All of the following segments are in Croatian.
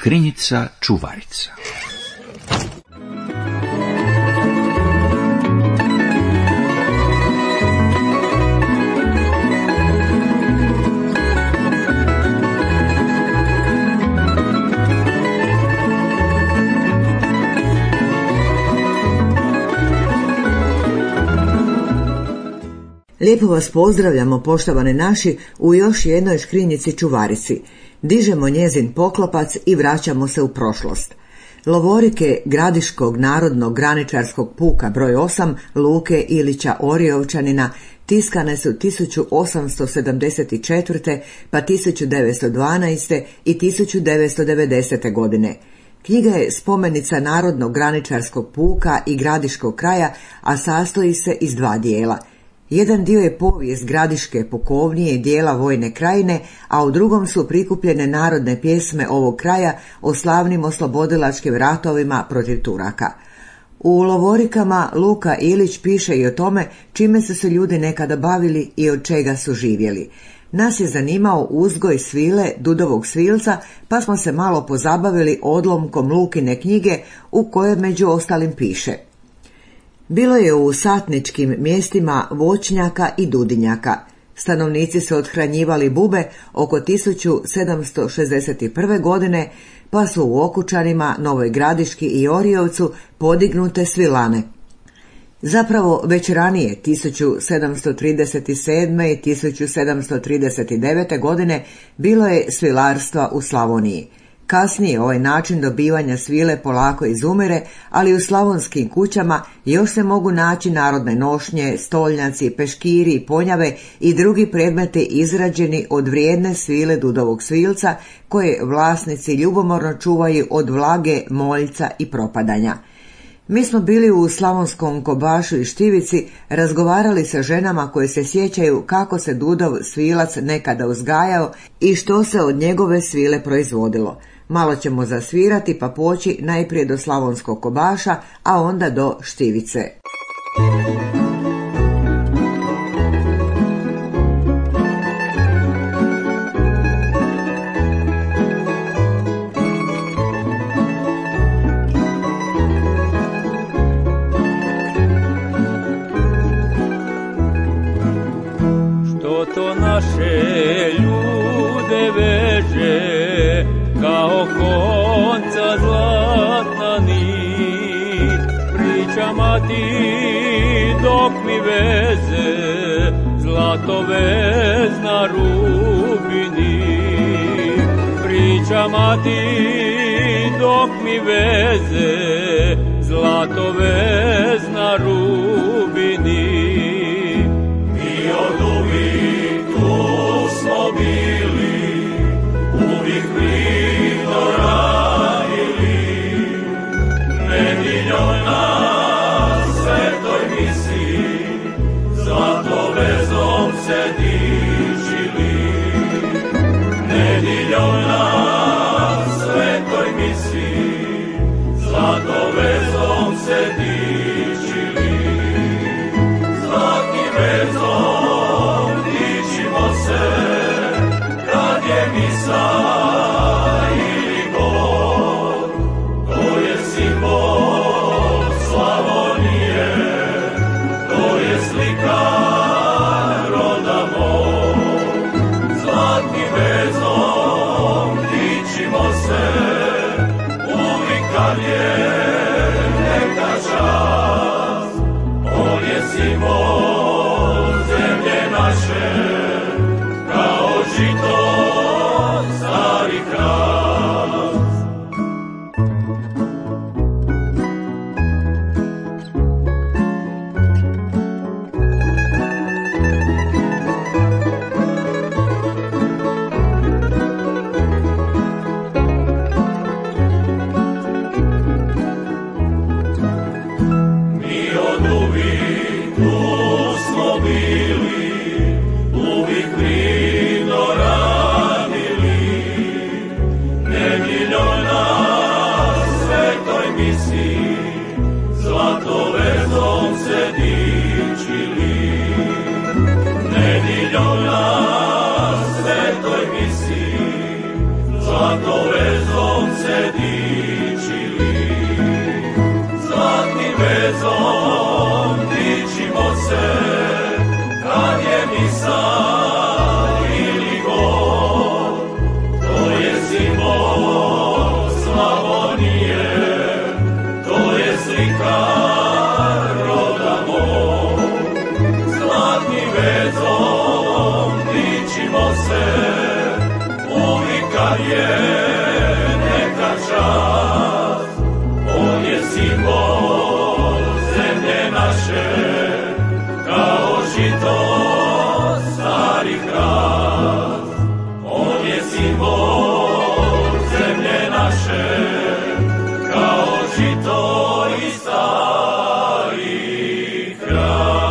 Škrinjica čuvarica. Lijepo vas pozdravljamo, poštovani naši, u još jednoj škrinjici čuvarici. Dižemo njezin poklopac i vraćamo se u prošlost. Lovorike Gradiškog narodnog graničarskog puka broj 8 Luke Ilića Oriovčanina tiskane su 1874. pa 1912. i 1990. godine. Knjiga je spomenica narodnog graničarskog puka i Gradiškog kraja, a sastoji se iz dva dijela. Jedan dio je povijest Gradiške pukovnije i dijela vojne krajine, a u drugom su prikupljene narodne pjesme ovog kraja o slavnim oslobodilačkim ratovima protiv Turaka. U Lovorikama Luka Ilić piše i o tome čime su se ljudi nekada bavili i od čega su živjeli. Nas je zanimao uzgoj svile, dudovog svilca, pa smo se malo pozabavili odlomkom Lukine knjige u kojoj među ostalim piše: bilo je u satničkim mjestima voćnjaka i dudinjaka. Stanovnici su othranjivali bube oko 1761. godine, pa su u Okučanima, Novoj Gradiški i Oriovcu podignute svilane. Zapravo već ranije, 1737. i 1739. godine, bilo je svilarstva u Slavoniji. Kasnije ovaj način dobivanja svile polako izumire, ali u slavonskim kućama još se mogu naći narodne nošnje, stolnjaci, peškiri, ponjave i drugi predmeti izrađeni od vrijedne svile dudovog svilca koje vlasnici ljubomorno čuvaju od vlage, moljca i propadanja. Mi smo bili u Slavonskom Kobašu i Štivici, razgovarali sa ženama koje se sjećaju kako se dudov svilac nekada uzgajao i što se od njegove svile proizvodilo. Malo ćemo zasvirati pa poći najprije do Slavonskog Kobaša, a onda do Štivice. Što to naše ljude veže kao konca zlatna nit, pričama ti dok mi veze zlato vezna rubini. Pričama ti dok mi veze zlato vezna rubini. Mi od uvijek tu smo bili, uvijek mirno radili, nedjeljom na svetoj misi, zlato vezom se dičili. Nedjeljom na svetoj misi, zlato vezom se dičili. Zlatnim vezom dičimo se, kad je misa ili god, to je simbol Slavonije, to je slika roda mog. Zlatnim vezom kad je neka čast, on je simbol zemlje naše, kao žito stari hrast. On je simbol zemlje naše, kao žito i stari hrast.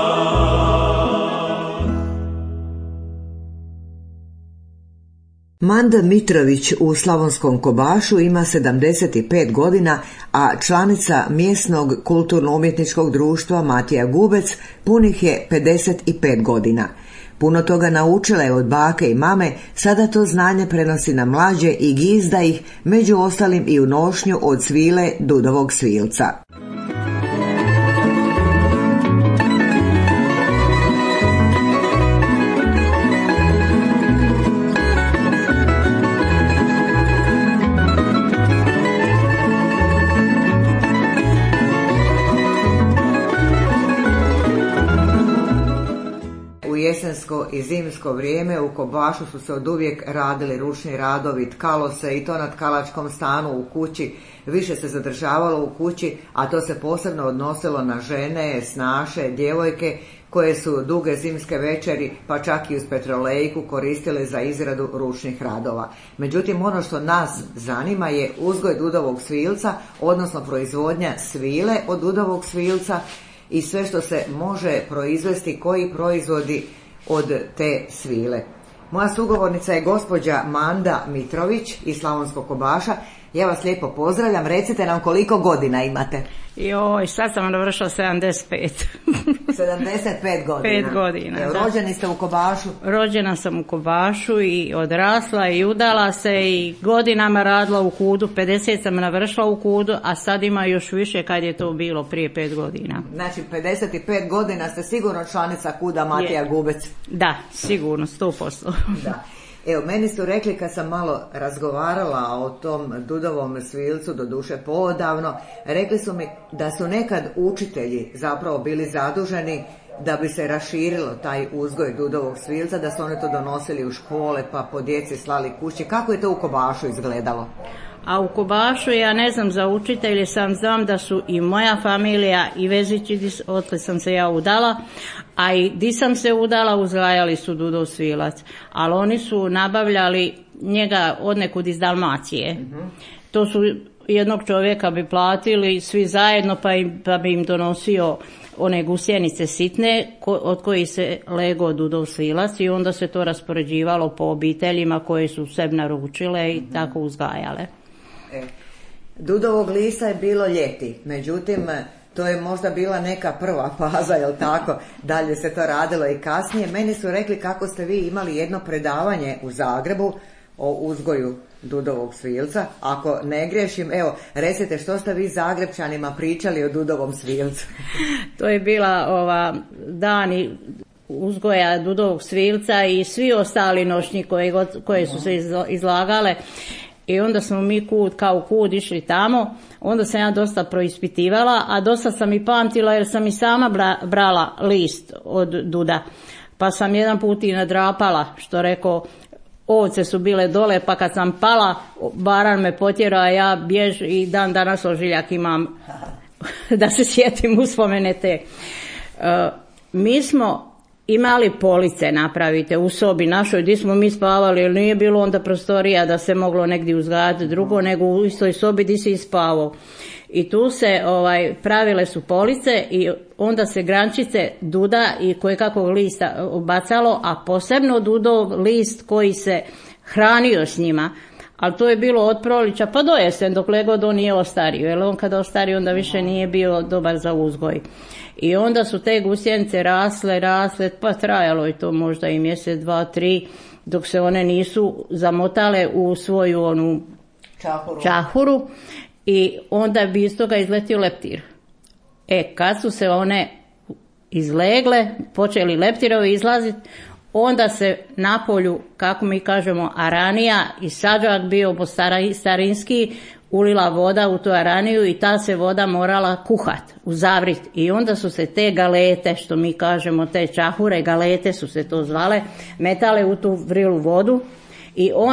Manda Mitrović u Slavonskom Kobašu ima 75 godina, a članica mjesnog kulturno-umjetničkog društva Matija Gubec punih je 55 godina. Puno toga naučila je od bake i mame, sada to znanje prenosi na mlađe i gizda ih, među ostalim i u nošnju od svile Dudovog svilca. Jesensko i zimsko vrijeme u Kobašu su se oduvijek radili ručni radovi, tkalo se i to na tkalačkom stanu u kući, više se zadržavalo u kući, a to se posebno odnosilo na žene, snaše, djevojke koje su duge zimske večeri, pa čak i uz petrolejku koristile za izradu ručnih radova. Međutim, ono što nas zanima je uzgoj Dudovog svilca, odnosno proizvodnja svile od Dudovog svilca, i sve što se može proizvesti, koji proizvodi od te svile. Moja sugovornica je gospođa Manda Mitrović iz Slavonskog Kobaša. Ja vas lijepo pozdravljam. Recite nam koliko godina imate? Joj, sad sam navršila 75. 75 godina. 5 godina. Rođeni ste u Kobašu? Rođena sam u Kobašu i odrasla i udala se i godinama radila u Kudu. 50 sam navršila u Kudu, a sad ima još više kad je to bilo prije 5 godina. Znači 55 godina ste sigurno članica Kuda Matija Gubec. Da, sigurno, 100%. Da. Evo, meni su rekli kad sam malo razgovarala o tom Dudovom svilcu, doduše poodavno, rekli su mi da su nekad učitelji zapravo bili zaduženi da bi se raširilo taj uzgoj Dudovog svilca, da su oni to donosili u škole pa po djeci slali kući. Kako je to u Kobašu izgledalo? A u Kobašu ja ne znam za učitelje, sam znam da su i moja familija i Vezići, odkle sam se ja udala, a i di sam se udala uzgajali su Dudov svilac, ali oni su nabavljali njega odnekud iz Dalmacije. To su jednog čovjeka bi platili svi zajedno pa bi im donosio one gusjenice sitne od kojih se lego Dudov svilac i onda se to raspoređivalo po obiteljima koje su sebi naručile i tako uzgajale. Dudovog lista je bilo ljeti, međutim to je možda bila neka prva faza, jel tako? Dalje se to radilo i kasnije. Meni su rekli kako ste vi imali jedno predavanje u Zagrebu o uzgoju Dudovog svilca. Ako ne griješim, evo, recite što ste vi Zagrebčanima pričali o Dudovom svilcu? To je bila dani uzgoja Dudovog svilca i svi ostali nošnji koje su se izlagale. I onda smo mi kao Kud išli tamo, onda sam ja dosta proispitivala, a dosta sam i pamtila jer sam i sama brala list od Duda. Pa sam jedan put i nadrapala, što rekao, ovce su bile dole, pa kad sam pala, baran me potjerao, a ja bjež i dan danas ožiljak imam da se sjetim uspomene te. Mi smo imali police napravite u sobi našoj gdje smo mi spavali, jer nije bilo onda prostorija da se moglo negdje uzgajati drugo, nego u istoj sobi gdje si i spavao. I tu se pravile su police i onda se grančice Duda i kojekakvog lista bacalo, a posebno Dudov list koji se hranio s njima. Ali to je bilo od prolića pa do jesen, dok god on nije ostario, jer on kada ostario onda više nije bio dobar za uzgoj. I onda su te gusjenice rasle, pa trajalo je to možda i mjesec, 2, 3, dok se one nisu zamotale u svoju onu čahuru i onda bi iz toga izletio leptir. Kad su se one izlegle, počeli leptirovi izlaziti, onda se na polju, kako mi kažemo, aranija i sađak bio po starinski, ulila voda u tu araniju i ta se voda morala kuhat, uzavrit. I onda su se te galete, što mi kažemo, te čahure, galete su se to zvale, metale u tu vrilu vodu i onda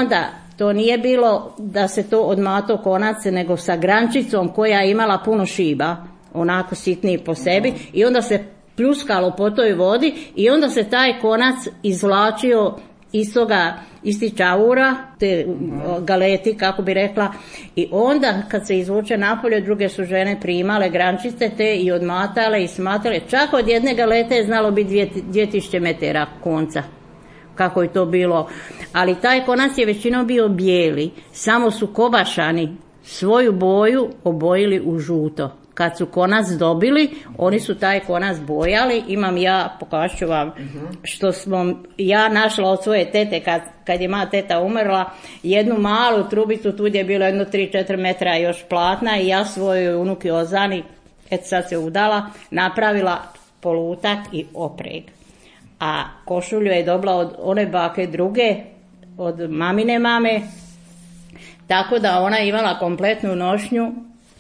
to nije bilo da se to odmato konac, nego sa grančicom koja je imala puno šiba, onako sitniji po sebi, i onda se pljuskalo po toj vodi i onda se taj konac izvlačio iz tih čavura, te galeti, kako bi rekla, i onda kad se izvuče napolje, druge su žene primale grančice te i odmatale i smatale, čak od jedne galete je znalo biti 2000 metara konca, kako je to bilo, ali taj konac je većinom bio bijeli, samo su Kobašani svoju boju obojili u žuto. Kad su konac dobili, oni su taj konac bojali. Imam ja, pokažu ću vam, što smo ja našla od svoje tete, kad je moja teta umrla, jednu malu trubicu, tu je bilo jedno 3-4 metra još platna, i ja svojoj unuki Ozani, eto sad se udala, napravila polutak i opreg. A košulju je dobila od one bake druge, od mamine mame, tako da ona imala kompletnu nošnju.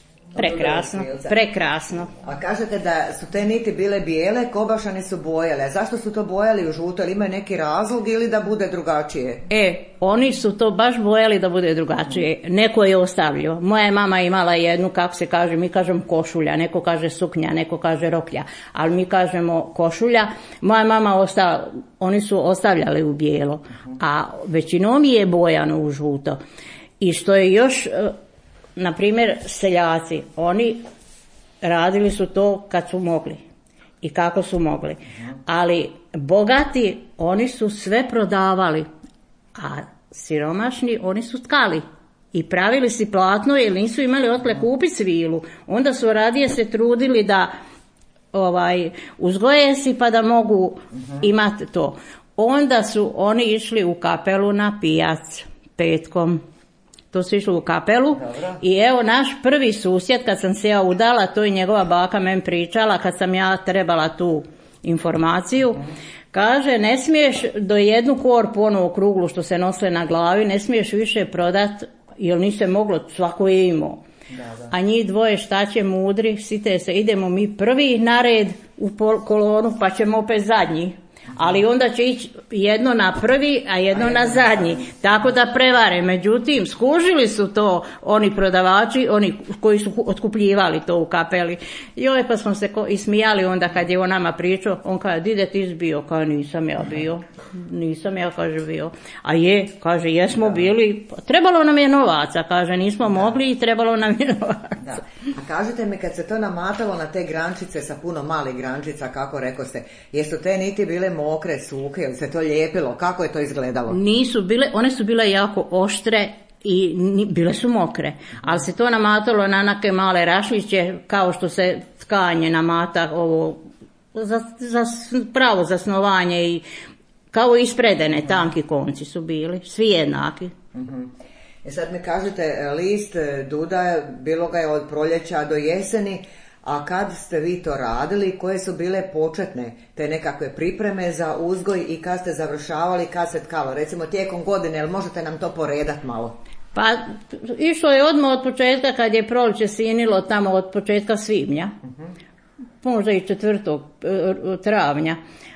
Prekrasno. A kažete da su te niti bile bijele, Kobašani su bojale. A zašto su to bojali u žuto? Ili imaju neki razlog ili da bude drugačije? Oni su to baš bojali da bude drugačije. Neko je ostavljao. Moja je mama imala jednu, kako se kaže, mi kažemo košulja, neko kaže suknja, neko kaže roklja, ali mi kažemo košulja. Moja mama oni su ostavljali u bijelo, a većinom je bojano u žuto. I što je još... Na primjer, seljaci, oni radili su to kad su mogli i kako su mogli. Ali bogati, oni su sve prodavali, a siromašni, oni su tkali i pravili si platno jer nisu imali otkud kupiti svilu. Onda su radije se trudili da uzgoje si pa da mogu imati to. Onda su oni išli u kapelu na pijac petkom. To su išli u kapelu. Dobro. I evo naš prvi susjed, kad sam se ja udala, to je njegova baka meni pričala, kad sam ja trebala tu informaciju, kaže, ne smiješ do jednu korpu, onu okruglu što se nosile na glavi, ne smiješ više prodat, jer nije se moglo, svako je imao. A njih dvoje šta će mudri, site se, idemo mi prvi na red u kolonu, pa ćemo opet zadnji. Ali onda će ići jedno na prvi, a jedno na zadnji. Tako da prevare. Međutim, skužili su to oni prodavači, oni koji su otkupljivali to u kapeli. Joj, pa smo se ismijali onda kad je on nama pričao. On kaže, dide ti bio? Kaže, nisam ja bio. Nisam ja, kaže, bio. A je, kaže, jesmo bili. Trebalo nam je novaca, kaže, nismo mogli i trebalo nam je novaca. A kažete mi, kad se to namatalo na te grančice sa puno malih grančica, kako rekoste, jesu te niti bile mokre, suhe, ili se to lijepilo? Kako je to izgledalo? Nisu bile, one su bile jako oštre i bile su mokre, ali se to namatalo na neke male rašliće, kao što se tkanje namata ovo za pravo zasnovanje, i kao ispredene, tanki konci su bili, svi jednaki. Sad mi kažete, list duda, bilo ga je od proljeća do jeseni, a kad ste vi to radili, koje su bile početne te nekakve pripreme za uzgoj i kad ste završavali, kad se tkalo, recimo tijekom godine, jel možete nam to poredat malo? Pa išlo je odmah od početka kad je proljeće sinilo, tamo od početka svibnja, možda i 4. travnja.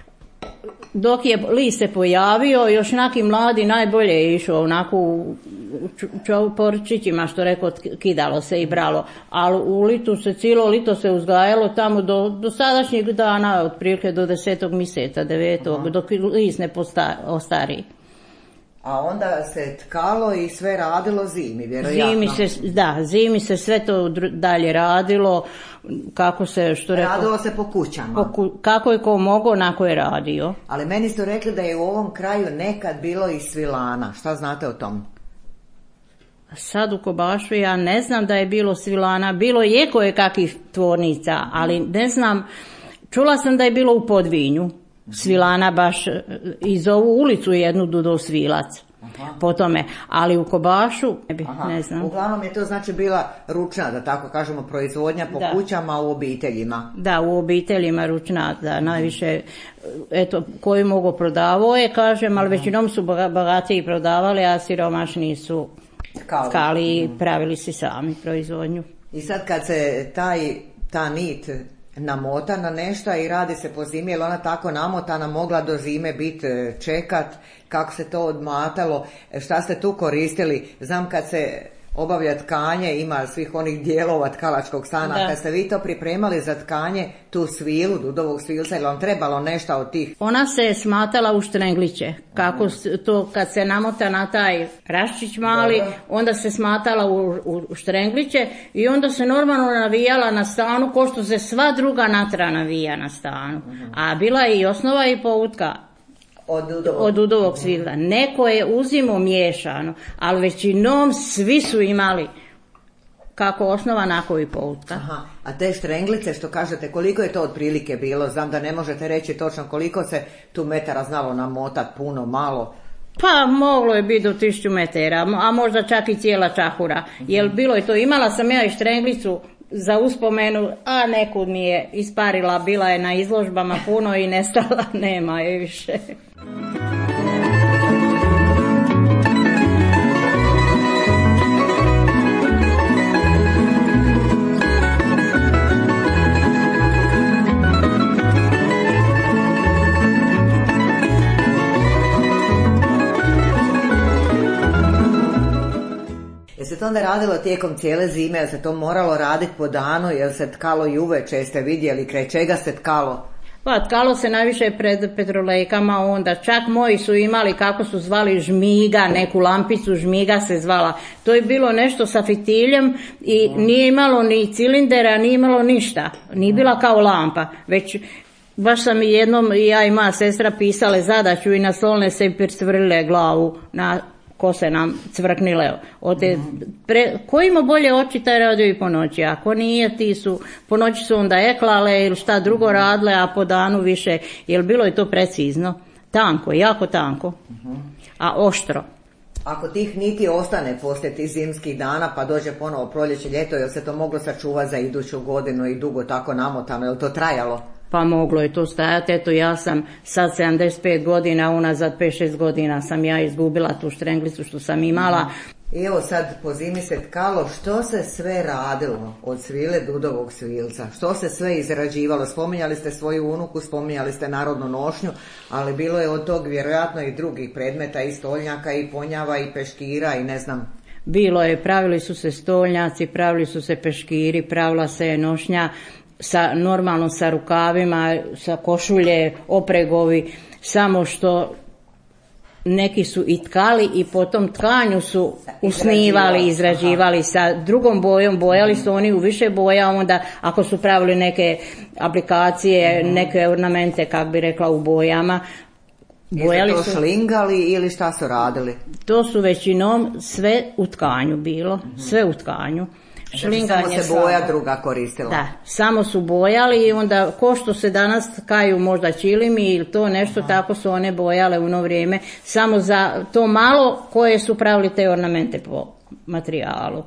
Dok je list se pojavio, još neki mladi najbolje je išao onako u porčićima, što rekao, kidalo se i bralo, ali u litu se, cijelo lito se uzgajalo tamo do sadašnjeg dana, otprilike do 10. mjeseca, 9. dok list ne ostari. A onda se tkalo i sve radilo zimi, vjerojatno. Zimi se sve to dalje radilo, kako se, što rekao... Radilo se po kućama. Kako je ko mogao, onako je radio. Ali meni ste rekli da je u ovom kraju nekad bilo i svilana. Šta znate o tom? Sad u Kobašu ja ne znam da je bilo svilana. Bilo je kakvih tvornica, ali ne znam. Čula sam da je bilo u Podvinju svilana, baš iz ovu ulicu jednu Dudov Svilac. Po tome, ali u Kobašu ne znam. Uglavnom je to znači bila ručna, da tako kažemo, proizvodnja po kućama, u obiteljima. Da, u obiteljima ručna, da, najviše, eto, koji mogu prodavao je, kažem, ali većinom su bogatiji prodavali, a siromašni su tkali i pravili si sami proizvodnju. I sad kad se ta nit namota na nešto i radi se po zimi, jer ona tako namotana mogla do zime biti čekat, kako se to odmatalo, šta ste tu koristili. Znam kad se obavlja tkanje, ima svih onih dijelova tkalačkog stana, da. Kad ste vi to pripremali za tkanje, tu svilu, dudovog svilca, ili vam trebalo nešto od tih? Ona se smatala u štrengliće, kako to kad se namota na taj raščić mali, onda se smatala u štrengliće i onda se normalno navijala na stanu, ko što se sva druga natra navija na stanu. A bila je i osnova i poutka. Od dudovog svilca. Neko je uzimo miješano, ali većinom svi su imali kako osnova, nako i poutka. Aha, a te štrenglice što kažete, koliko je to otprilike bilo? Znam da ne možete reći točno koliko se tu metara znalo namotat, puno, malo. Pa moglo je biti do 1000 metara, a možda čak i cijela čahura. Jer bilo je to, imala sam ja i štrenglicu za uspomenu, a nekud mi je isparila, bila je na izložbama puno i nestala, nema je više. Je se to onda radilo tijekom cijele zime, je se to moralo raditi po danu, je se tkalo i uveče, jeste vidjeli kraj čega se tkalo? Pa tkalo se najviše pred petrolejkama, onda čak moji su imali, kako su zvali, žmiga, neku lampicu, žmiga se zvala. To je bilo nešto sa fitiljem i nije imalo ni cilindera, nije imalo ništa, nije bila kao lampa, već baš sam jednom, ja i moja sestra pisale zadaću i na stolne se prisvrlile glavu na kose nam cvrknile. Ko ima bolje oči, taj radio i po noći. Ako nije, ti su, po noći su onda eklale ili šta drugo radile, a po danu više, jer bilo je to precizno. Tanko, jako tanko, a oštro. Ako tih niti ostane poslije tih zimskih dana, pa dođe ponovo proljeće, ljeto, jel se to moglo sačuvati za iduću godinu i dugo tako namotano, jel to trajalo? Pa moglo je to stajati, eto ja sam sad 75 godina, unazad 5-6 godina sam ja izgubila tu štrenglicu što sam imala. I evo sad po zimi se tkalo, što se sve radilo od svile dudovog svilca, što se sve izrađivalo, spominjali ste svoju unuku, spominjali ste narodnu nošnju, ali bilo je od tog vjerojatno i drugih predmeta, i stoljnjaka, i ponjava, i peškira, i ne znam. Bilo je, pravili su se stoljnjaci, pravili su se peškiri, pravila se nošnja, normalno sa rukavima, sa košulje, opregovi, samo što neki su i tkali i po tom tkanju su usnivali, izrađivali sa drugom bojom, bojali su oni u više boja, onda ako su pravili neke aplikacije, neke ornamente, kak bi rekla, u bojama. Bojali to šlingali ili šta su radili? To su većinom sve u tkanju bilo, sve u tkanju. Samo se boja druga koristila. Da, samo su bojali i onda ko što se danas tkaju možda čilimi ili to nešto, tako su one bojale u ono vrijeme, samo za to malo koje su pravili te ornamente po materijalu.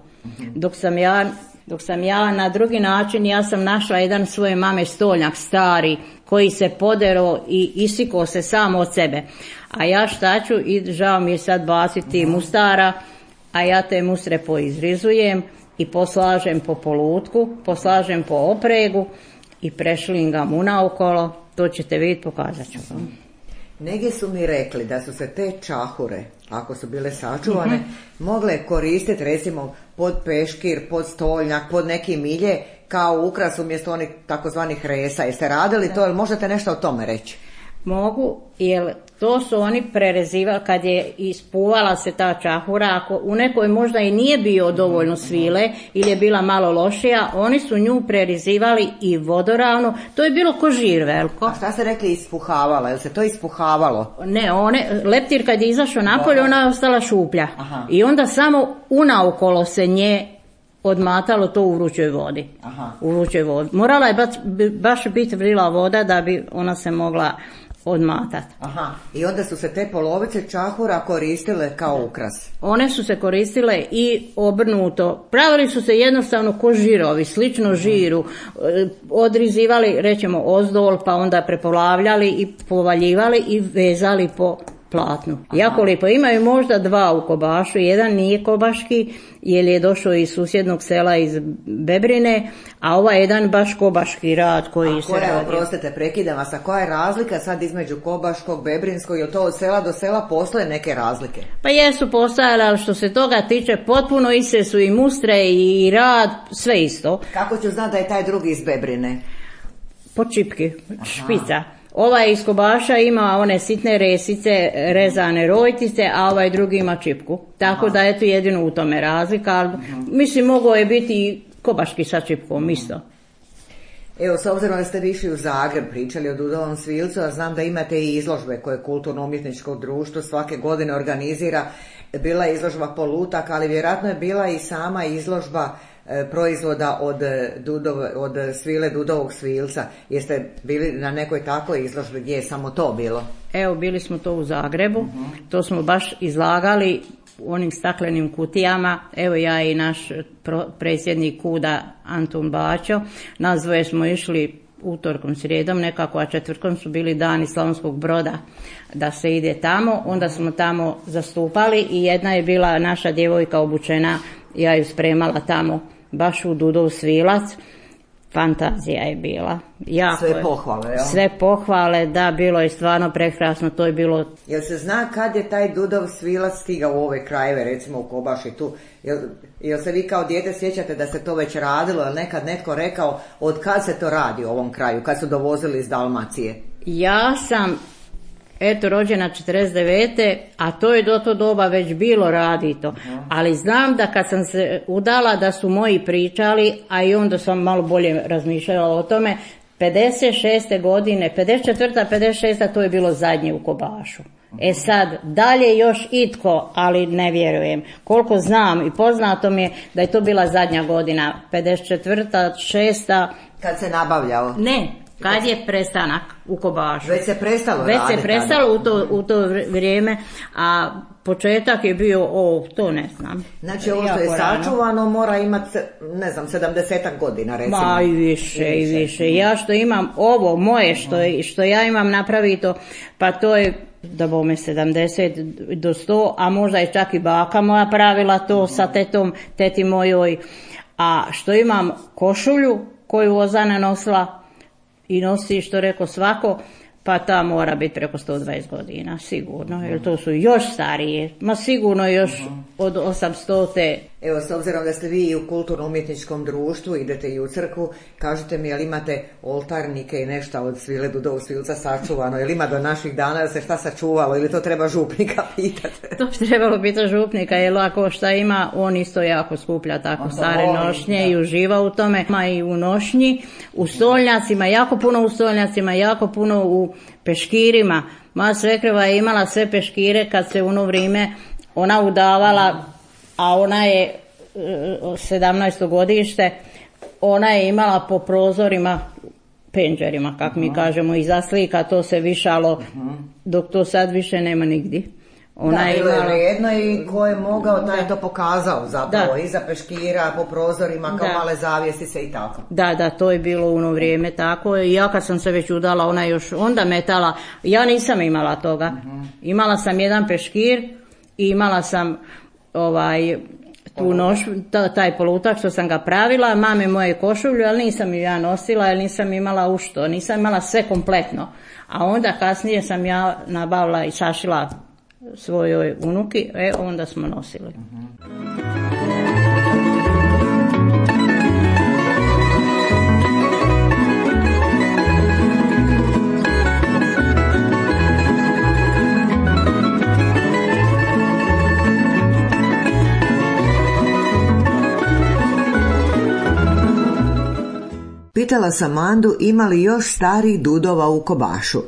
Dok sam ja na drugi način, ja sam našla jedan svoje mame stoljnjak stari koji se podero i isikao se sam od sebe. A ja šta ću, i žao mi je sad baciti mustara, a ja te mustre poizrizujem i poslažem po polutku, poslažem po opregu i prešlingam unaokolo, to ćete vidjeti, pokazat ću vam. Negdje su mi rekli da su se te čahure, ako su bile sačuvane, mogle koristiti recimo pod peškir, pod stoljnjak, pod neki milje, kao ukras umjesto onih takozvanih resa. Jeste radili to, ili možete nešto o tome reći? Mogu, jer to su oni prerezivali, kad je ispuvala se ta čahura, ako u nekoj možda i nije bio dovoljno svile ili je bila malo lošija, oni su nju prerezivali i vodoravno, to je bilo ko žir veliko. A šta ste rekli ispuhavala, je se to ispuhavalo? Ne, leptir kad je izašao napolje, ona je ostala šuplja. Aha. I onda samo unaokolo se nje odmatalo to u vrućoj vodi. Aha. U vrućoj vodi. Morala je baš biti vrila voda da bi ona se mogla odmatati. Aha, i onda su se te polovice čahura koristile kao ukras. One su se koristile i obrnuto. Pravili su se jednostavno ko žirovi, slično žiru. Odrizivali, rećemo, ozdol, pa onda prepolavljali i povaljivali i vezali po platnu. Jako lijepo. Imaju možda dva u Kobašu, jedan nije kobaški jer je došao iz susjednog sela iz Bebrine, a ovaj jedan baš kobaški rad koji se radi. Oprostite, prekidam vas, a koja je razlika sad između kobaškog, bebrinskog, je to od sela do sela postoje neke razlike? Pa jesu postojale, ali što se toga tiče potpuno iste su i mustre i rad, sve isto. Kako ću znati da je taj drugi iz Bebrine? Po čipki, špica. Ovaj iz Kobaša ima one sitne resice, rezane rojtice, a ovaj drugi ima čipku. Tako da je to jedino u tome razlika, ali mislim mogao je biti i kobaški sa čipkom isto. Evo, s obzirom da ste išli u Zagreb, pričali o Dudovom svilcu, a znam da imate i izložbe koje Kulturno-umjetničko društvo svake godine organizira. Bila je izložba Polutak, ali vjerojatno je bila i sama izložba proizvoda od svile Dudovog svilca. Jeste bili na nekoj takvoj izložbi gdje je samo to bilo? Evo, bili smo to u Zagrebu, to smo baš izlagali u onim staklenim kutijama. Evo, ja i naš predsjednik KUD-a Antun Bačo, nas dvoje smo išli utorkom, srijedom nekako, a četvrtkom su bili dani Slavonskog Broda da se ide tamo. Onda smo tamo zastupali i jedna je bila naša djevojka obučena, ja ju spremala tamo baš u Dudov svilac. Fantazija je bila. Jako sve pohvale, jel? Sve pohvale, da, bilo je stvarno prekrasno, to je bilo... Jel se zna kad je taj Dudov svilac stigao u ove krajeve, recimo u Kobaš i tu? Jel se vi kao dijete sjećate da se to već radilo, jel nekad netko rekao od kad se to radi u ovom kraju, kad su dovozili iz Dalmacije? Ja sam rođena 49. a to je do to doba već bilo radito. Ali znam da kad sam se udala da su moji pričali, a i onda sam malo bolje razmišljala o tome, 56. godine, 54. 56. to je bilo zadnje u Kobašu. E sad, dalje još itko, ali ne vjerujem. Koliko znam i poznato mi je da je to bila zadnja godina, 54. 6. Kad se nabavljao? Ne. Kad je prestanak u Kobašu. Već se prestalo raditi. Već se prestalo u to vrijeme, a početak je bio, to ne znam. Znači ovo što je sačuvano mora imati, ne znam, 70 godina recimo. Ma i više. Ja što imam ovo moje, što ja imam napravito, pa to je da bome 70 do 100, a možda je čak i baka moja pravila to sa teti mojoj. A što imam košulju koju Ozana nosila, i nosi, što rekao svako, pa ta mora biti preko 120 godina, sigurno, jer to su još starije, ma sigurno još od 800. Evo, s obzirom da ste vi i u Kulturno-umjetničkom društvu, idete i u crkvu, kažete mi, jel imate oltarnike i nešto od svile Dudovog svilca sačuvano, jel ima do naših dana da se šta sačuvalo, ili to treba župnika pitati? To bi trebalo pitati župnika, jer ako šta ima, on isto jako skuplja tako stare nošnje i uživa u tome, ima i u nošnji, u stolnjacima, jako puno u stolnjacima, jako puno u peškirima. Moja svekrva je imala sve peškire kad se u ono vrijeme ona udavala, a ona je 17. godište, ona je imala po prozorima, penđerima, kako mi kažemo, iza slika, to se višalo, dok to sad više nema nigdje. Ona je bilo vrijedno i ko je mogao, taj je to pokazao zapravo, iza peškira, po prozorima, kao male zavjesice i tako. Da, to je bilo u ono vrijeme tako. I ja kad sam se već udala, ona još onda metala, ja nisam imala toga. Imala sam jedan peškir i imala sam tu taj polutak što sam ga pravila, mame moje košulju, ali nisam ju ja nosila, jer nisam imala u što, nisam imala sve kompletno. A onda kasnije sam ja nabavila i sašila svojoj unuki, onda smo nosili. Pitala sam Andu ima li još starih dudova u Kobašu.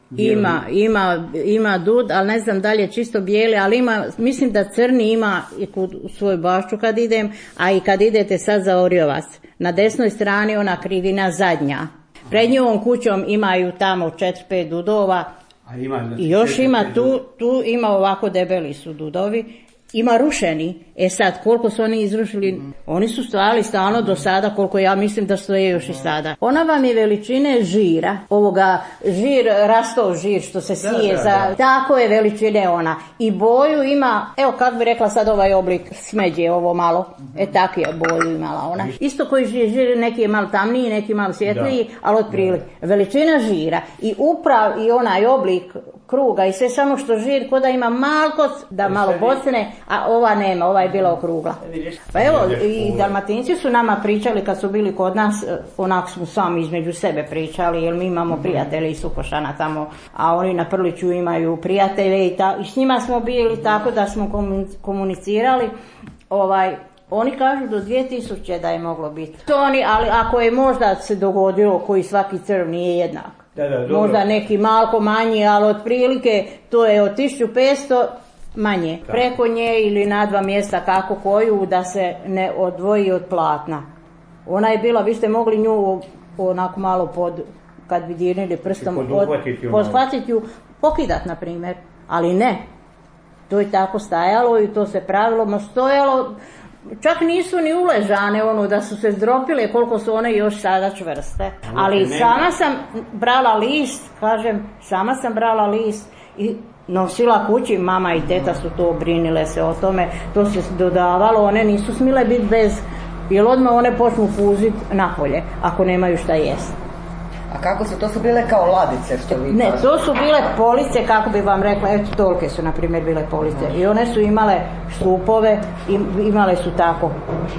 Ima dud, ali ne znam da li je čisto bijeli, ali ima, mislim da crni ima u svoju bašću kad idem, a i kad idete sad za Orjovac. Na desnoj strani ona krivina zadnja. Pred njihovom kućom imaju tamo 4-5 dudova. I još ima tu ima ovako debeli su dudovi ima rušeni. Sad, koliko su oni izrušili, oni su stojali stalno do sada, koliko ja mislim da stoje još i sada. Ona vam je veličine žira, rastov žir što se sije, tako je veličine ona. I boju ima, evo kako bi rekla sad ovaj oblik smeđe, ovo malo, tak je boju imala ona. Isto koji žir, neki je malo tamniji, neki malo svjetliji, ali otprilike. Veličina žira i i onaj oblik kruga i sve samo što žir ko da ima malko, da malo bocne, a ova nema, ova je bila okrugla. Pa evo, i Dalmatinci su nama pričali kad su bili kod nas, onako smo sami između sebe pričali, jer mi imamo prijatelje iz Sukošana tamo, a oni na Prliću imaju prijatelje i s njima smo bili tako da smo komunicirali. Oni kažu do 2000 da je moglo biti. To oni, ali ako je možda se dogodilo koji svaki crv nije jednak. Možda neki malko manji, ali otprilike to je od 1500 manje. Preko nje ili na 2 mjesta kako koju da se ne odvoji od platna. Ona je bila, vi ste mogli nju onako malo kad bi dirnili prstom, podhvatiti ju, pokidat na primjer, ali ne. To je tako stajalo i to se pravilo, stojalo. Čak nisu ni uležane da su se zdropile koliko su one još sada čvrste. Ali sama sam brala list i nosila kući, mama i teta su to brinile se o tome, to se dodavalo, one nisu smile biti bez, jer odmah one počnu fuziti napolje, ako nemaju šta jest. A kako su, to su bile kao ladice što vi kažete? Ne, to su bile police, kako bi vam rekla, eto tolike su na primjer bile police. I one su imale štupove, imale su tako.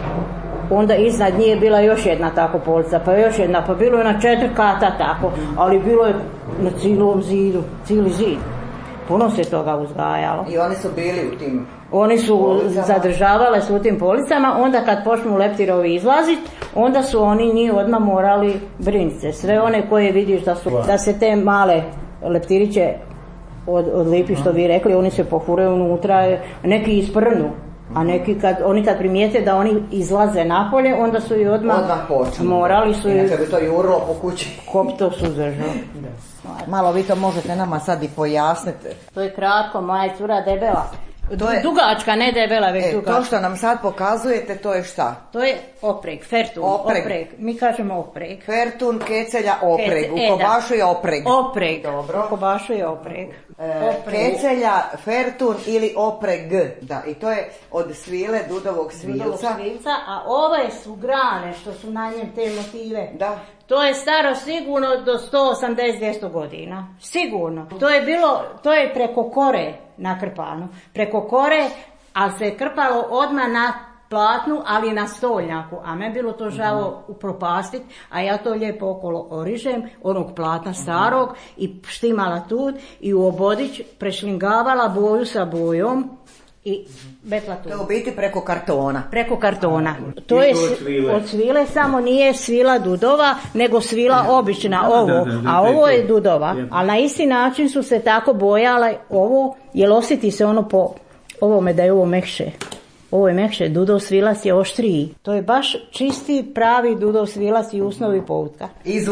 Onda iznad nje je bila još jedna tako polica, pa još jedna, pa bilo je na 4 kata tako, ali bilo je na cijelom zidu, cijeli zid. Puno se toga uzgajalo. I oni su bili u tim Oni su policama. Zadržavale su u tim policama, onda kad počnu leptirovi izlaziti, onda su oni njih odmah morali briniti. Sve one koje vidiš da se te male leptiriće od lipi što vi rekli, oni se pohuraju unutra, neki isprnu. A neki kad primijete da oni izlaze napolje, onda su i odmah morali su inače bi to jurilo po kući. Kopto su držali. Malo vi to možete nama sad i pojasniti. To je kratko, moja je cura debela. Dugačka, ne debela, već dugačka. To što nam sad pokazujete, to je šta? To je opreg, fertun, opreg. Mi kažemo opreg. Fertun, kecelja, opreg. U kobašu je opreg. Opreg, dobro. U kobašu je opreg. Kecelja, fertun ili opreg. Da, i to je od svile, dudovog svilca. A ove su grane što su na njem te motive. Da. To je staro sigurno do 180-200 godina. Sigurno. To je preko kore nakrpano. Preko kore, ali se je krpalo odmah na platnu, ali na stolnjaku. A me bilo to žao upropastiti, a ja to lijepo okolo orižem, onog platna starog, i štimala tu i u obodić prešlingavala boju sa bojom i bekla tu. To je u biti preko kartona. Preko kartona. To je od svile, samo nije svila dudova, nego svila obična, ovo. A ovo je dudova. Ali na isti način su se tako bojale ovo, jer osjeti se ono po ovome da je ovo mekše. Ovo je mekše, dudov svilac je oštriji. To je baš čisti, pravi dudov svilac i usnovi poutka.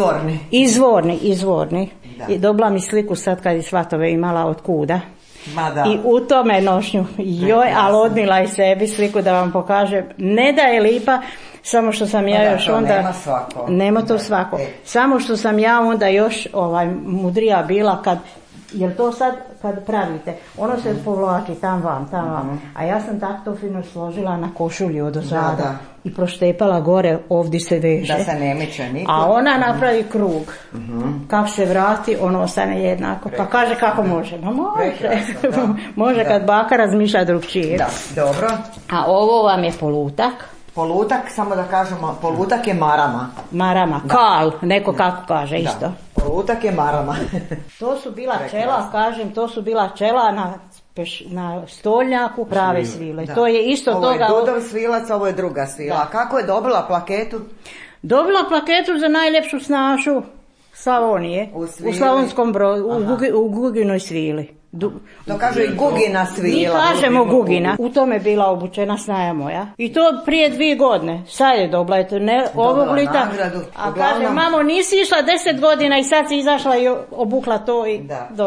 Izvorni. I dobila mi sliku sad kad je svatove imala od kuda. I u tome nošnju, ali odnila i sebi sliku da vam pokažem. Ne da je lipa, samo što sam ja još onda... Nema to svako. Samo što sam ja onda još mudrija bila jer to sad kad pravite, ono se povlači tam vam. A ja sam tako to fino složila na košulju od ozada i proštepala gore, ovdje se veže. Da se ne miče niko. A ona napravi krug. Kako se vrati, ono ostane jednako. Pa kaže kako može. No može. Može kad baka razmišlja drugčije. Da, dobro. A ovo vam je polutak. Polutak, samo da kažemo, polutak je marama. Marama, kal, neko kako kaže isto. Polutak je marama. To su bila čela, to su bila čela na stolnjaku prave svile. Da. To je isto ovo toga... Ovo je dudov svilac, ovo je druga svila. A kako je dobila plaketu? Dobila plaketu za najljepšu snašu Slavonije. U Slavonskom Brodu, u Guginoj svili. To kaže i Gugina svila. Mi kažemo Gugina. U tome je bila obučena snaja moja. I to prije 2 godine. Sad je dobila ovog lita. A kaže, mamo, nisi išla 10 godina i sad si izašla i obukla to i dobila.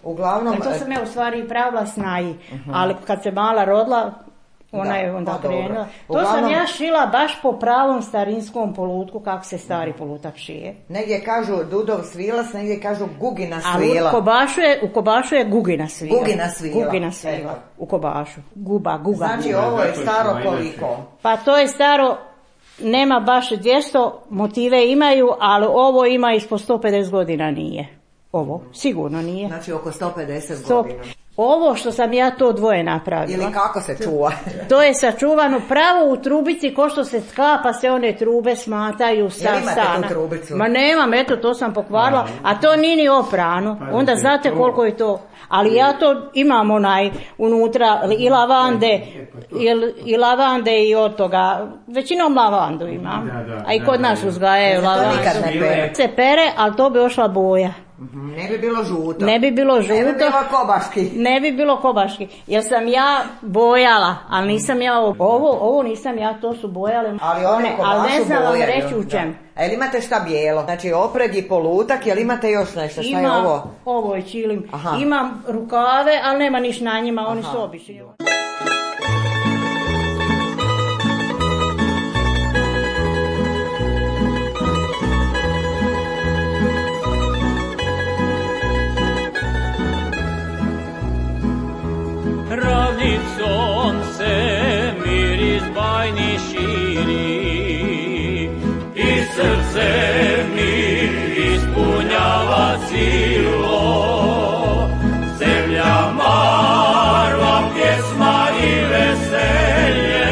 Uglavnom... To sam ja u stvari i pravila snaji, ali kad se mala rodila, ona je onda krenula. To sam ja šila baš po pravom starinskom polutku, kako se stari polutak šije. Negdje kažu Dudov svilac, negdje kažu Gugina svila. A u Kobašu je Gugina svila. Gugina svila. U Kobašu. Guga. Znači ovo je staro koliko? Pa to je staro, nema baš 200, motive imaju, ali ovo ima ispod 150 godina nije. Ovo, sigurno nije. Znači oko 150 godina. Ovo što sam ja to dvoje napravila. Ili kako se čuva? To je sačuvano pravo u trubici, ko što se sklapa se one trube smataju sa stana. Jel imate tu trubicu? Ma nemam, eto to sam pokvarila, a to nije ni oprano. Onda znate koliko je to. Ali ja to imam unutra i lavande i od toga. Većinom lavandu imam. A i kod nas uzgajaju lavandu. To nikad ne pere. Se pere, ali to bi ošla boja. Ne bi bilo žuto. Ne bi bilo kobaški. Ne bi bilo kobaški. Jer sam ja bojala, ali nisam ja ovo nisam ja, to su bojale. Ali one kobašu ali ne znam vam bojaju, reći u čem. A jel imate šta bijelo? Znači opreg i polutak, jel imate još nešto? Šta je ovo? Ovo je čilim. Imam rukave, ali nema niš na njima, oni su obični. Ravnicom se miris bajni širi i srce mi ispunjava silo. Zemlja marva, pjesma i veselje,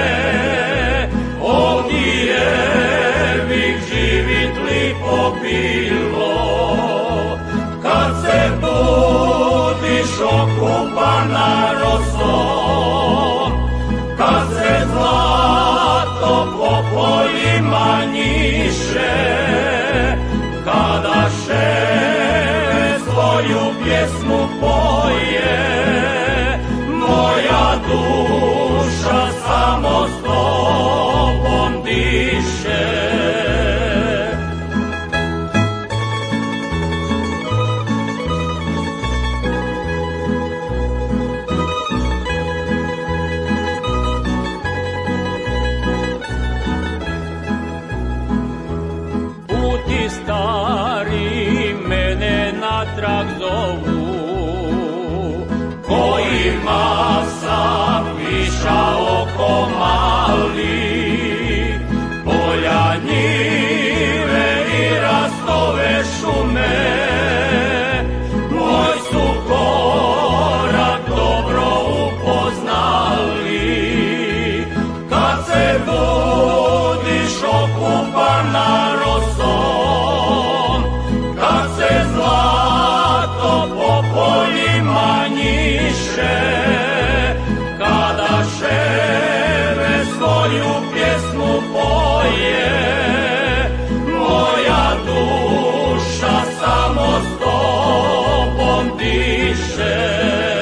ovdje bih živit lipo bilo. Kad se budiš okupana rosom, kad se zlato po poljima njiše, kada ševe svoju pjesmu poje, moja duša samo s tobom diše. Stari mene natrag zovu, kojima sam išao ko mali, polja, njive i rastove šume, moj su korak dobro upoznali. Kad se budiš okupana rosom, kad se zlato po poljima njiše, kada ševe svoju pjesmu poje, moja duša samo s tobom diše.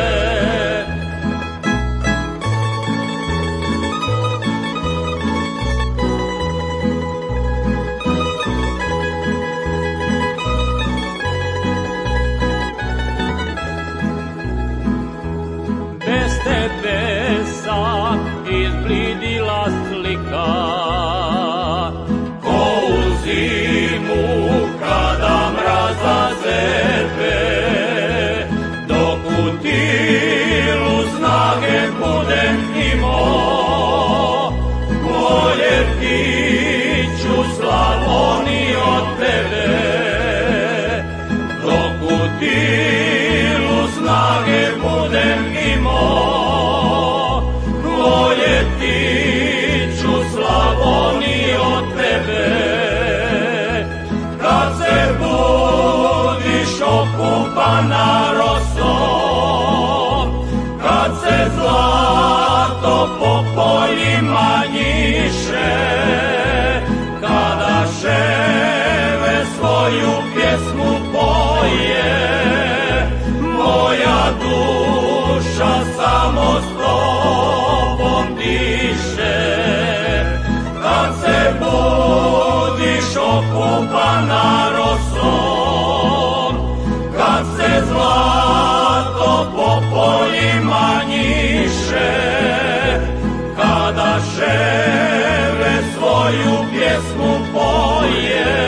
Izblidila slika, ko u zimu kada mraza zebe, dok u tilu snage budem imao, voljeti ću Slavoniju od tebe, dok u tilu snage budem imao, voljeti ću Slavoniju od tebe. Kad se budiš okupana rosom, kad se zlato po poljima njiše, kada ševe svoju pjesmu poje, moja duša samo s tobom diše. Kad se budiš okupana rosom, kad se zlato pjesmu poje,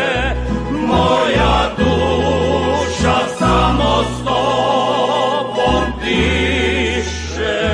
moja duša samo s tobom diše.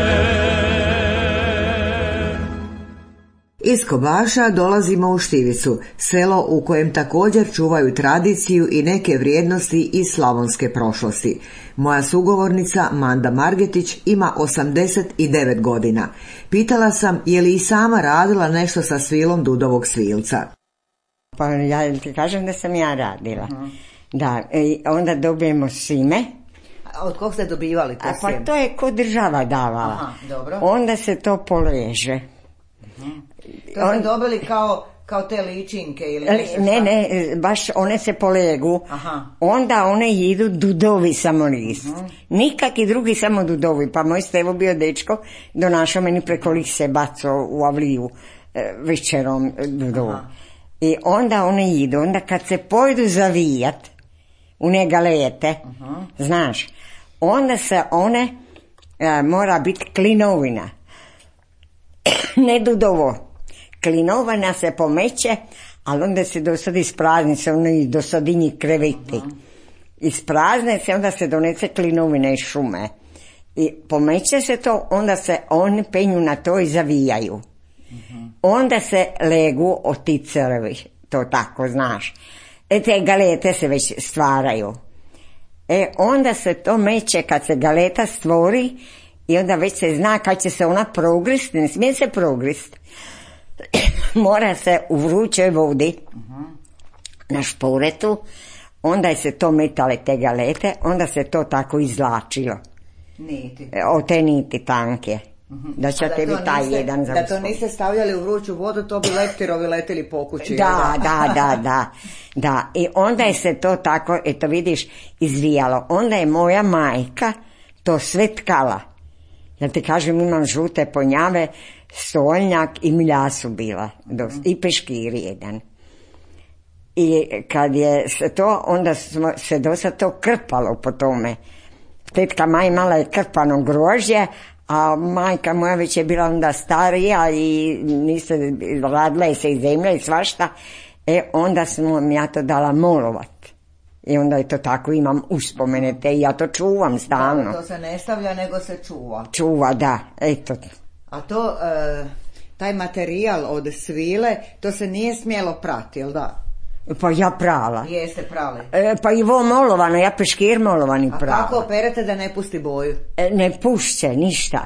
Iz Kobaša dolazimo u Štivicu, selo u kojem također čuvaju tradiciju i neke vrijednosti iz slavonske prošlosti. Moja sugovornica Manda Margetić ima 89 godina. Pitala sam je li i sama radila nešto sa svilom Dudovog svilca. Pa ja ti kažem da sam ja radila. Da, onda dobijemo sime. A od kog ste dobivali to sjeme? Pa to je ko država davala. Aha, dobro. Onda se to poleže. To ste dobili kao te ličinke ili nešto? Ne, baš one se polegu. Aha. Onda one idu dudovi samo list. Nikaki drugi, samo dudovi. Pa moj Stevo bio dečko, donašao meni preko lise bacao u avliju večerom dudovu. I onda one idu. Onda kad se pojedu zavijat u ne galete, znaš, onda se one mora biti klinovina. Ne dudovo. Klinovina se pomeće, ali onda se dosad isprazne se one dosadinji kreveti. Isprazne se, onda se donese klinovina iz šume. I pomeće se to, onda se oni penju na to i zavijaju. Onda se legu od ti crvi, to tako znaš. Te galete se već stvaraju. Onda se to meće kad se galeta stvori i onda već se zna kad će se ona progrist, ne smije se progrist. Mora se u vrućoj vodi na šporetu, onda je se to metale te galete, onda se to tako izvlačilo. Niti. O te niti tanke. Da će tebi taj jedan za da to niste stavljali u vruću vodu, to bi leptirovi letili po kući. Da. I onda je se to tako, eto vidiš, izvijalo. Onda je moja majka to sve tkala. Ja ti kažem, imam žute ponjave, stolnjak i miljasu bila. I peškir jedan. I kad je se to, onda se dosad to krpalo po tome. Tetka Maj imala je krpano grožđe, a majka moja već je bila onda starija i radila je se iz zemlje i svašta. Onda sam ja to dala molovat. I onda je to tako, imam uspomene te i ja to čuvam stalno. Da, to se ne stavlja, nego se čuva. Čuva, da, eto. A to, taj materijal od svile, to se nije smjelo prati, jel da? Pa ja prala. Jeste prali. Pa i vo molovano, ja peškir molovani prala. A kako operete da ne pusti boju? Ne pušće, ništa.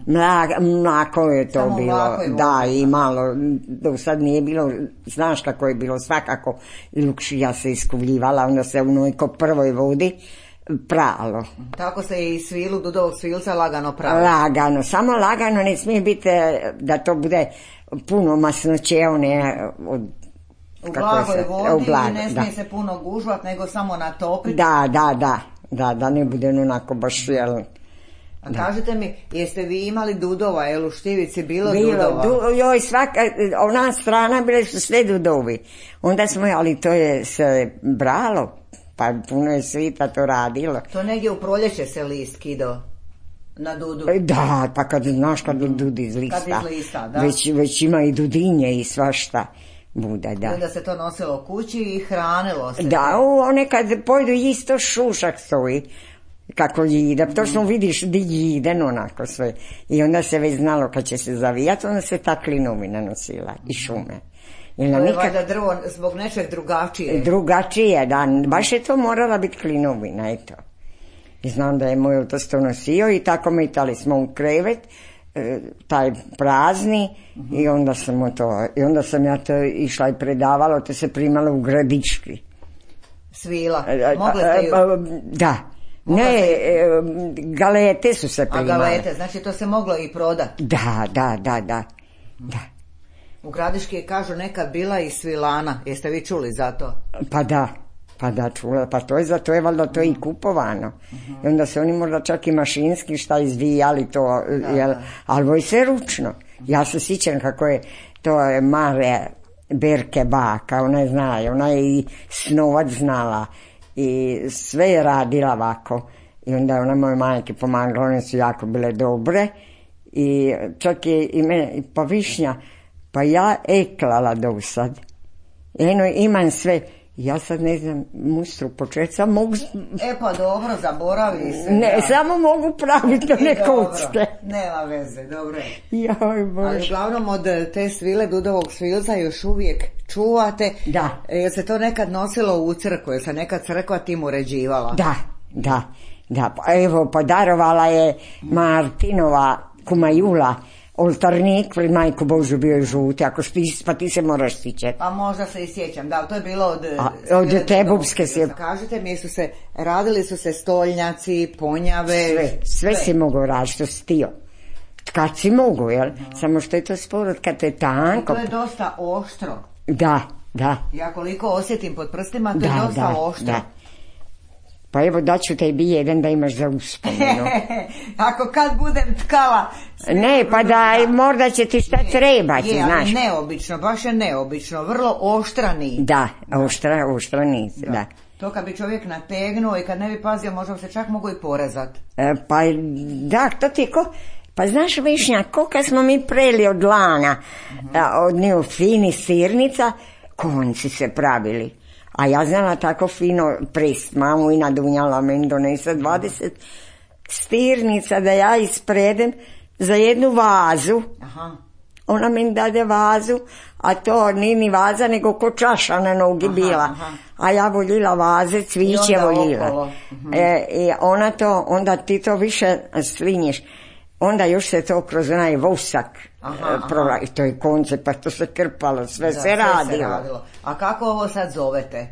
Mlako je to samo bilo. Da, i malo, do sad nije bilo, znaš kako je bilo, svakako lukšija se iskuvljivala, onda se u nojko prvoj vodi pralo. Tako se i svilu Dudovog svilca lagano pralo. Lagano, samo lagano, ne smije biti da to bude puno masnoće, one od u blagoj vodi i ne smije se puno gužvat, nego samo natopiti. Da ne bude onako baš, jel. A kažete mi, jeste vi imali dudova, jel u Štivici bilo dudova? Joj, svaka, ona strana bile su sve dudovi. Onda smo, ali to je se bralo, pa puno je svita to radilo. To negdje u proljeće se list kidao na dudu? Da, pa kad znaš kad dud iz lista. Kad iz lista, da. Već ima i dudinje i svašta. Bude, da. I onda se to nosilo kući i hranilo se. Da, one kad pojdu isto šušak stoji, kako jide, točno vidiš di jide, onako sve. I onda se već znalo kad će se zavijati, onda se ta klinovina nosila i šume. To je valjda drvo zbog nečeg drugačije. Drugačije, da, baš je to morala biti klinovina, eto. I znam da je moj otac to nosio i tako metali smo u krevet, taj prazni, i onda sam ja to išla i predavala, to se primalo u Gradiški. Svila, mogli ste ju? Da. Ne, galete su se primale. A galete, znači to se moglo i prodati? Da. U Gradiški kažu nekad bila i svilana, jeste vi čuli za to? Pa da, čula, pa to je za to je valjda to i kupovano. I onda se oni možda čak i mašinski šta izvijali to, ali ovo je sve ručno. Ja se sjećam kako je to je male Berke baka, ona je i snovat znala i sve je radila ovako. I onda je ona moje majke pomagala, one su jako bile dobre i čak je i mene, pa Višnja, Pa ja eklala do sad. Eno, imam sve. Ja sad ne znam, mustru početi, sam mogu... Pa dobro, zaboravi se. Ne, da. Samo mogu praviti one kocke. Nema veze, dobro je. Joj, Bože. Ali uglavnom od te svile Dudovog svilca još uvijek čuvate. Da. Jel se to nekad nosilo u crkvu? Jel se nekad crkva tim uređivala? Da. Pa evo, podarovala je Martinova kuma Jula oltarnik, pred Majku Božu bio je žuti, ako stiš, pa ti se moraš stićati. Pa možda se i sjećam, da, to je bilo od Tebupske se... Kažite mi, radili su se stoljnjaci, ponjave... Sve si mogao raditi, što si htio. Kad si mogu, jel? Samo što je to sporo, kad je tanko... I to je dosta oštro. Da. Ja koliko osjetim pod prstima, to je dosta oštro. Da. Pa evo daću tebi jedan da imaš za uspomenu. Ako kad budem tkala... Ne, pa da, možda će ti šta trebati, znaš. Neobično, baš je neobično, vrlo oštra nit. Da, oštra nit, da. To kad bi čovjek nategnuo i kad ne bi pazio, možda se čak mogu i porezat. Pa da, to ti pa znaš Višnja, kad smo mi preli od lana, od nju fini sirnica, konci se pravili. A ja znala tako fino prist, mamu i nadunjala, meni donese 20 stirnica da ja ispredem za jednu vazu. Aha. Ona meni dade vazu, a to nije ni vaza, nego ko čaša na nogi bila. A ja voljela vaze, cviće voljela. I ona to, onda ti to više slinješ. Onda još se to kroz onaj vosak i to je konce, pa to se krpalo, sve se radilo. A kako ovo sad zovete?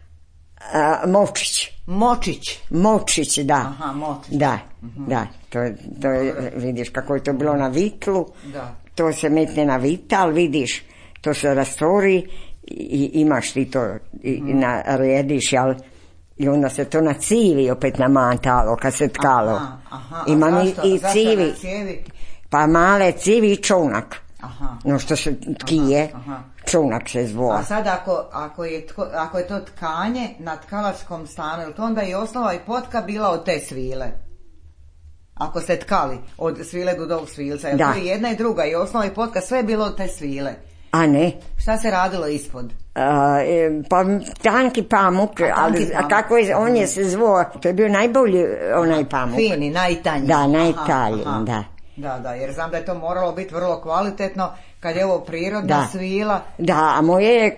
Močić, da. Aha, Močić. Da. To je, vidiš kako je to bilo na vitlu, to se metne na vital, vidiš, to se rastvori i imaš ti to, i narediš, jel? I onda se to na civi opet namantalo kad se tkalo. Imam i civi, pa male civi i čunak. No što se tkije, čunak se zvoja. A sad ako je to tkanje na tkalačkom stanu, je to onda i osnova i potka bila od te svile? Ako ste tkali od svile Dudovog svilca, je to jedna i druga i osnova i potka, sve je bilo od te svile? A ne. Šta se radilo ispod? Pa tanki pamuk, a kako je, on je se zvo, to je bio najbolji onaj pamuk. Fini, najtanji. Da, najtanji, da. Da, jer znam da je to moralo biti vrlo kvalitetno kad je ovo prirodna svila. Da, a moje je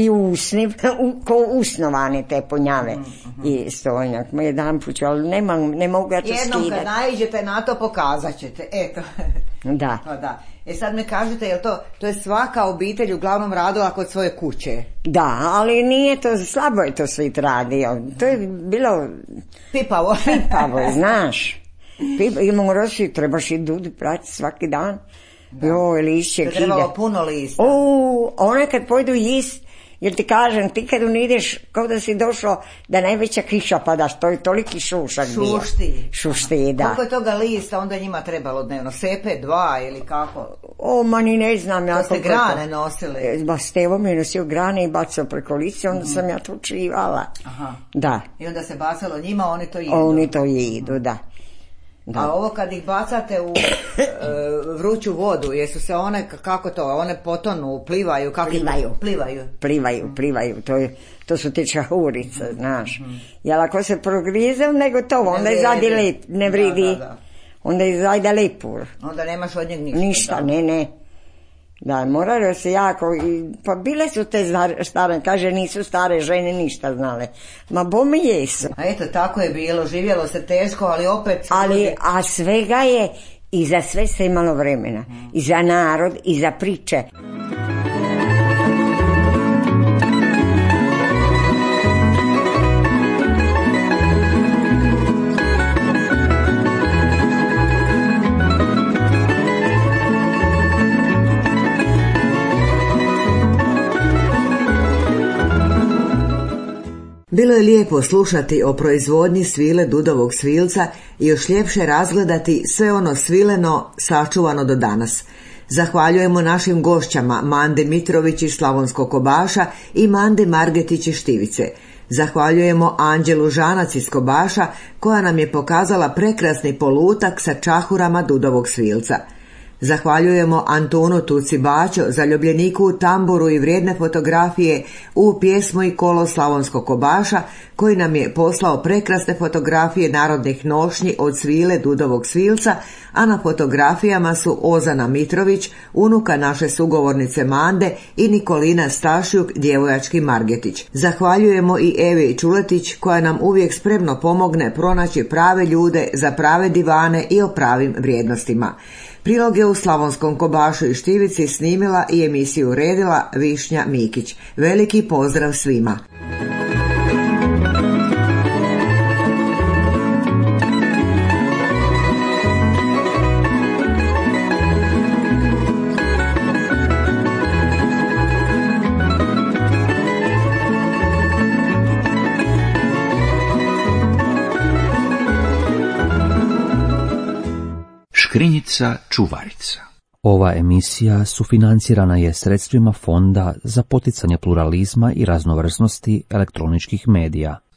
ko usnovane te ponjave i stoljnjak. Moje jedan put, ali ne mogu ja to skidati. Jednom kad naiđete na to pokazat ćete, eto. Da. Sad me kažete, jel to je svaka obitelj uglavnom radila kod svoje kuće? Da, ali nije to, slabo je to svi radio. To je bilo... Pipavo, znaš. Morao si, trebaš i dudu prati svaki dan. Joj, lišće kide. Trebalo puno lista. One kad pojdu jist, jer ti kažem, ti kad ideš, kao da si došao da najveća kiša padaš, to je toliki šušak bio. Šušti, da. Koliko je toga lista onda njima trebalo dnevno? Sepe, 2 ili kako? Ni ne znam. To ste grane nosili? Ba, Stevo mi je nosio grane i bacao preko lice, onda sam ja to učivala. Da. I onda se bacalo njima, oni to jedu? Oni to jedu, da. A ovo kad ih bacate u vruću vodu, jesu se one, kako to, one potonu, plivaju? Plivaju, to su te čahurice, znaš. Jel ako se progrizem, nego to, onda je zadi ne vridi, onda je zadi lepur. Onda nemaš od njeg ništa. Ne. Da, moralo se jako, pa bile su te stare, kaže nisu stare žene ništa znale, ma bome jesu. A eto, tako je bilo, živjelo se teško, ali opet... A svega je, i za sve se imalo vremena, i za narod, i za priče. Bilo je lijepo slušati o proizvodnji svile Dudovog svilca i još ljepše razgledati sve ono svileno sačuvano do danas. Zahvaljujemo našim gošćama Mandi Mitrović iz Slavonskog Kobaša i Mandi Margetić iz Štivice. Zahvaljujemo Anđelu Žanac iz Kobaša koja nam je pokazala prekrasni polutak sa čahurama Dudovog svilca. Zahvaljujemo Antunu Tuci Baćo, zaljubljeniku u tamburu i vrijedne fotografije u pjesmu i kolo Slavonskog kobaša, koji nam je poslao prekrasne fotografije narodnih nošnji od svile Dudovog svilca, a na fotografijama su Ozana Mitrović, unuka naše sugovornice Mande, i Nikolina Stašjuk, djevojački Margetić. Zahvaljujemo i Evi Čuletić, koja nam uvijek spremno pomogne pronaći prave ljude za prave divane i o pravim vrijednostima. Priloge u Slavonskom kobašu i Štivici snimila i emisiju uredila Višnja Mikić. Veliki pozdrav svima! Škrinjica čuvarica. Ova emisija sufinancirana je sredstvima Fonda za poticanje pluralizma i raznovrsnosti elektroničkih medija.